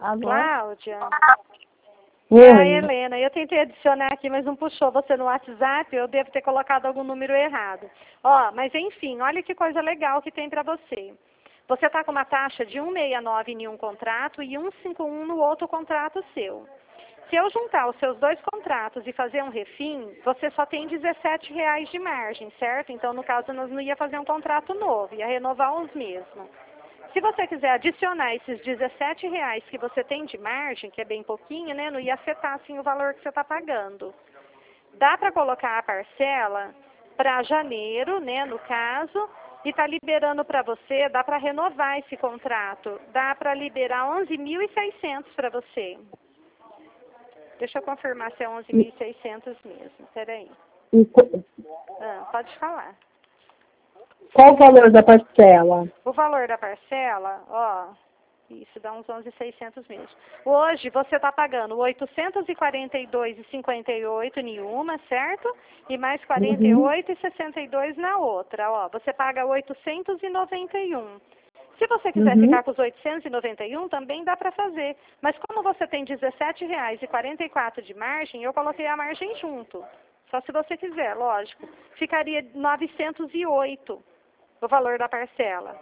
Alô? Cláudia? Oi. É a Helena. Eu tentei adicionar aqui, mas não puxou você no WhatsApp. Eu devo ter colocado algum número errado. Ó, mas enfim, olha que coisa legal que tem para você. Você está com uma taxa de 1,69 em um contrato e 1,51 no outro contrato seu. Se eu juntar os seus dois contratos e fazer um refim, você só tem R$17 de margem, certo? Então, no caso, nós não ia fazer um contrato novo, ia renovar os mesmos. Se você quiser adicionar esses R$17 que você tem de margem, que é bem pouquinho, né? Não ia afetar, assim, o valor que você está pagando. Dá para colocar a parcela para janeiro, né, no caso, e está liberando para você, dá para renovar esse contrato. Dá para liberar 11.600 para você. Deixa eu confirmar se é 11.600 mesmo. Peraí. Pode falar. Qual o valor da parcela? O valor da parcela, ó, isso dá uns 11.600 mesmo. Hoje você está pagando 842,58 em uma, certo? E mais 48,62 na outra, ó. Você paga 891. Se você quiser ficar com os 891, também dá para fazer. Mas como você tem R$17,44 de margem, eu coloquei a margem junto. Só se você quiser, lógico. Ficaria 908 o valor da parcela.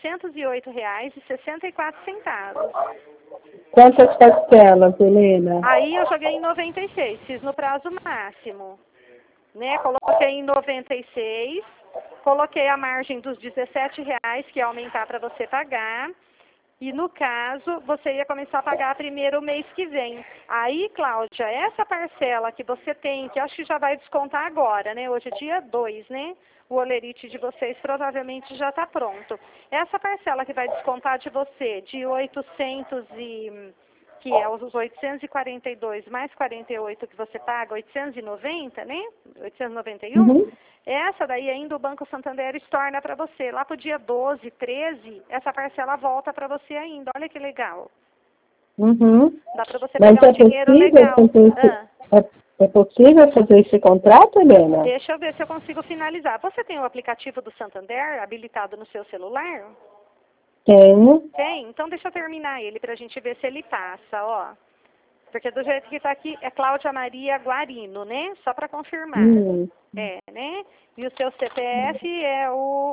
R$908,64. Quantas parcelas, Helena? Aí eu joguei em 96, fiz no prazo máximo. Né? Coloquei em 96, coloquei a margem dos R$17 que ia aumentar para você pagar. E no caso, você ia começar a pagar primeiro o mês que vem. Aí, Cláudia, essa parcela que você tem, que acho que já vai descontar agora, né? Hoje é dia 2, né? O olerite de vocês provavelmente já está pronto. Essa parcela que vai descontar de você, de 800 que é os 842 mais 48 que você paga, 890, né? 891. Essa daí ainda o Banco Santander estorna para você. Lá para o dia 12, 13, essa parcela volta para você ainda. Olha que legal. Dá para você pegar um dinheiro legal. É possível fazer esse contrato, Helena? Deixa eu ver se eu consigo finalizar. Você tem o aplicativo do Santander habilitado no seu celular? Tenho. Tem? Então deixa eu terminar ele para a gente ver se ele passa, ó. Porque do jeito que está aqui é Cláudia Maria Guarino, né? Só para confirmar. É, né? E o seu CPF é o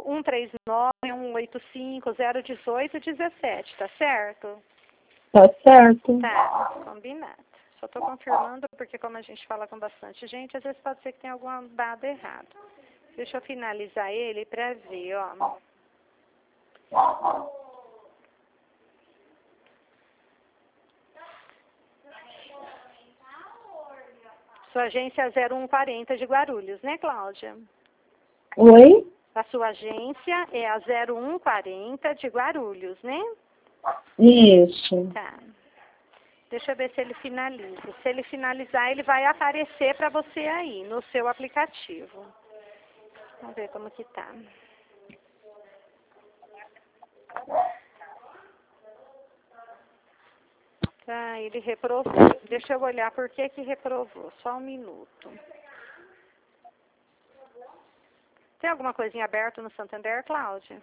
139-185-018-17, tá certo? Tá certo. Tá, combinado. Só estou confirmando porque como a gente fala com bastante gente, às vezes pode ser que tenha algum dado errado. Deixa eu finalizar ele para ver, ó. Sua agência é 0140 de Guarulhos, né, Cláudia? Oi? A sua agência é a 0140 de Guarulhos, né? Isso. Tá. Deixa eu ver se ele finaliza. Se ele finalizar, ele vai aparecer para você aí, no seu aplicativo. Vamos ver como que tá. Tá, ele reprovou. Deixa eu olhar por que que reprovou. Só um minuto. Tem alguma coisinha aberta no Santander, Cláudia?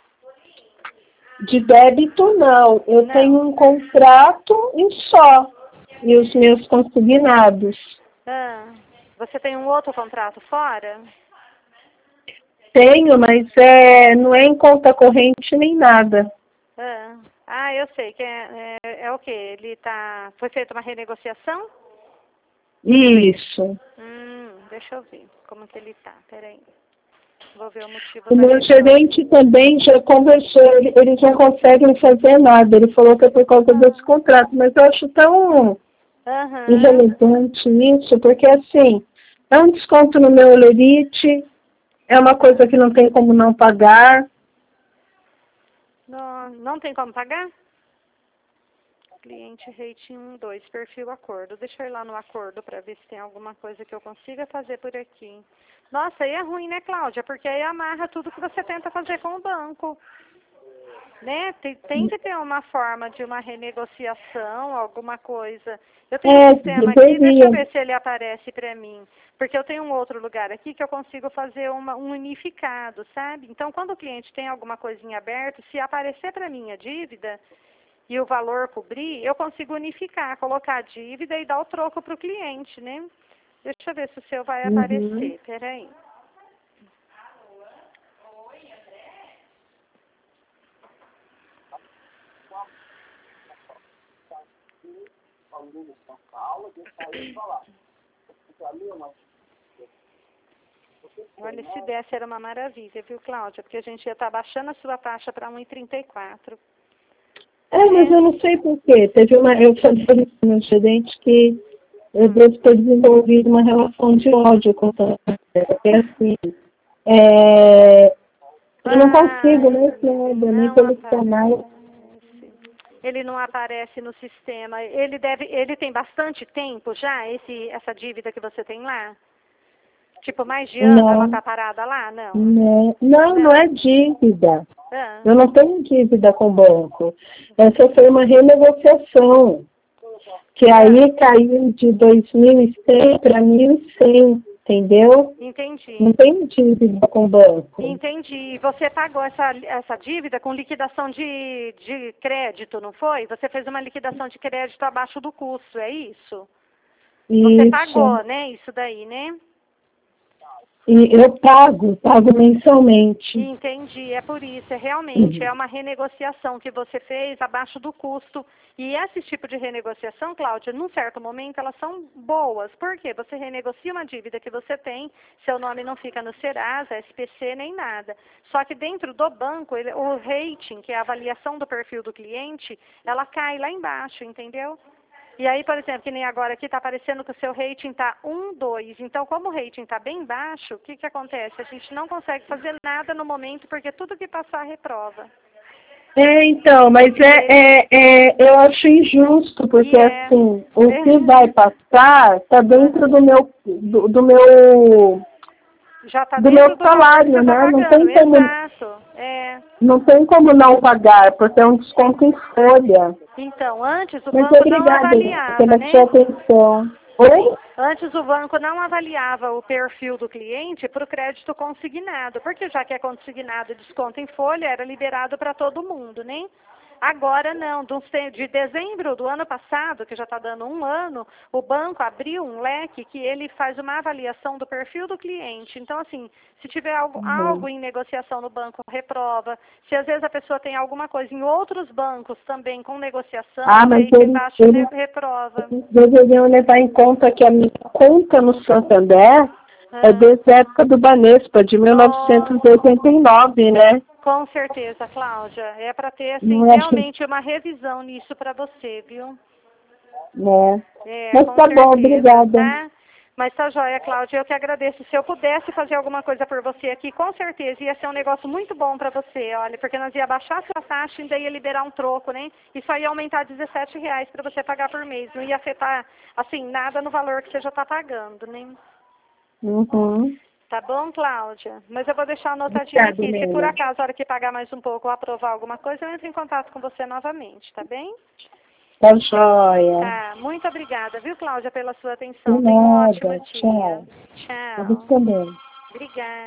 De débito, não. Eu tenho um contrato e só. E os meus consignados. Você tem um outro contrato fora? Tenho, mas não é em conta corrente nem nada. Eu sei. Que é o quê? Foi feita uma renegociação? Isso. Deixa eu ver como que ele tá. Peraí. Vou ver o motivo O meu gerente também já conversou, eles não conseguem fazer nada. Ele falou que é por causa desse contrato, mas eu acho tão irrelevante isso, porque assim, é um desconto no meu olerite, é uma coisa que não tem como não pagar. Não tem como pagar? Cliente rating 1-2, perfil acordo. Deixa eu ir lá no acordo para ver se tem alguma coisa que eu consiga fazer por aqui. Nossa, aí é ruim, né, Cláudia? Porque aí amarra tudo que você tenta fazer com o banco. Né? Tem que ter uma forma de uma renegociação, alguma coisa. Eu tenho um sistema aqui, deixa eu ver se ele aparece para mim. Porque eu tenho um outro lugar aqui que eu consigo fazer um unificado, sabe? Então, quando o cliente tem alguma coisinha aberta, se aparecer para mim a dívida, e o valor cobrir, eu consigo unificar, colocar a dívida e dar o troco para o cliente, né? Deixa eu ver se o seu vai aparecer. Peraí. Olha, se desse era uma maravilha, viu, Cláudia? Porque a gente ia estar baixando a sua taxa para 1,34. Mas eu não sei porquê. Eu falei para o meu gerente que eu devo ter desenvolvido uma relação de ódio com essa porque assim, eu não consigo nem selecionar. Ele não aparece no sistema. Ele tem bastante tempo já, essa dívida que você tem lá? Tipo, mais de ano ela tá parada lá? Não é dívida. Eu não tenho dívida com o banco. Essa foi uma renegociação. Que aí caiu de 2.100 para 1.100, entendeu? Entendi. Não tem dívida com o banco. Entendi. Você pagou essa dívida com liquidação de crédito, não foi? Você fez uma liquidação de crédito abaixo do custo, é isso? Você pagou, né? Isso daí, né? E eu pago mensalmente. Entendi, é por isso, realmente é uma renegociação que você fez abaixo do custo. E esse tipo de renegociação, Cláudia, num certo momento elas são boas. Por quê? Você renegocia uma dívida que você tem, seu nome não fica no Serasa, SPC, nem nada. Só que dentro do banco, o rating, que é a avaliação do perfil do cliente, ela cai lá embaixo, entendeu? E aí, por exemplo, que nem agora aqui está aparecendo que o seu rating está 1, 2. Então, como o rating está bem baixo, o que acontece? A gente não consegue fazer nada no momento, porque tudo que passar reprova. Então, mas eu acho injusto, porque assim, o que vai passar está dentro do meu já tá do meu salário, né? Não tem como, não tem como não pagar, porque é um desconto em folha. Então, antes o banco não avaliava, pela sua atenção. Oi? Antes o banco não avaliava o perfil do cliente para o crédito consignado, porque já que é consignado desconto em folha, era liberado para todo mundo, né? Agora não, de dezembro do ano passado, que já está dando 1 ano, o banco abriu um leque que ele faz uma avaliação do perfil do cliente. Então, assim, se tiver algo em negociação no banco, reprova. Se às vezes a pessoa tem alguma coisa em outros bancos também com negociação, mas eles reprova. Deveriam levar em conta que a minha conta no Santander é desde a época do Banespa, de 1989, né? Com certeza, Cláudia. É para ter, assim, realmente uma revisão nisso para você, viu? Mas tá bom, obrigada. Tá? Mas tá joia, Cláudia. Eu que agradeço. Se eu pudesse fazer alguma coisa por você aqui, com certeza ia ser um negócio muito bom para você, olha, porque nós ia baixar a sua taxa e ainda ia liberar um troco, né? Isso aí ia aumentar R$17 para você pagar por mês. Não ia afetar, assim, nada no valor que você já está pagando, né? Tá bom, Cláudia? Mas eu vou deixar anotadinho aqui. Se por acaso, a hora que pagar mais um pouco ou aprovar alguma coisa, eu entro em contato com você novamente, tá bem? Tá joia. Tá, muito obrigada, viu, Cláudia, pela sua atenção. Tenha um ótimo dia. Tchau. Você também. Obrigada.